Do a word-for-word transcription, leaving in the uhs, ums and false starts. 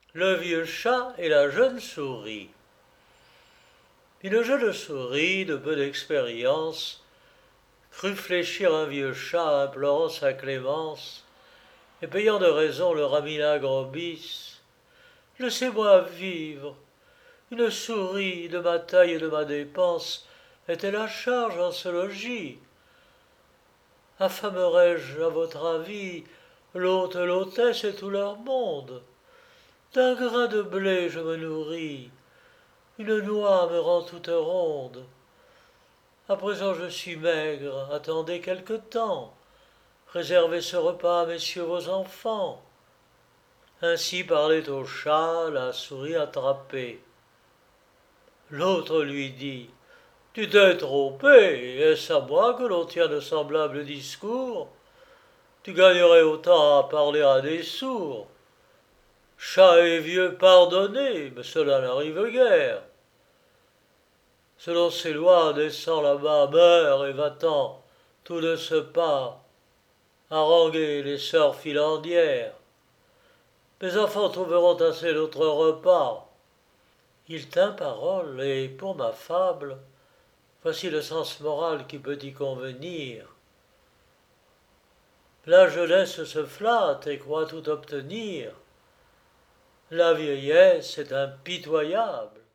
Le vieux chat et la jeune souris. Une jeune souris de peu d'expérience crut fléchir un vieux chat implorant sa clémence et payant de raison le raminagre bis. Laissez-moi vivre. Une souris de ma taille et de ma dépense est-elle à charge en ce logis? Affamerai-je, à votre avis, l'hôte, l'hôtesse et tout leur monde? D'un grain de blé je me nourris, une noix me rend toute ronde. À présent je suis maigre, attendez quelque temps, réservez ce repas à messieurs vos enfants. Ainsi parlait au chat la souris attrapée. L'autre lui dit: Tu t'es trompé, est-ce à moi que l'on tient de semblables discours? Tu gagnerais autant à parler à des sourds. Chat et vieux, pardonnez, mais cela n'arrive guère. Selon ces lois, descends là-bas, meurs et va-t'en, tout de ce pas, haranguer les sœurs filandières. Mes enfants trouveront assez d'autres repas. Il tint parole, et pour ma fable, voici le sens moral qui peut y convenir. La jeunesse se flatte et croit tout obtenir. La vieillesse est impitoyable.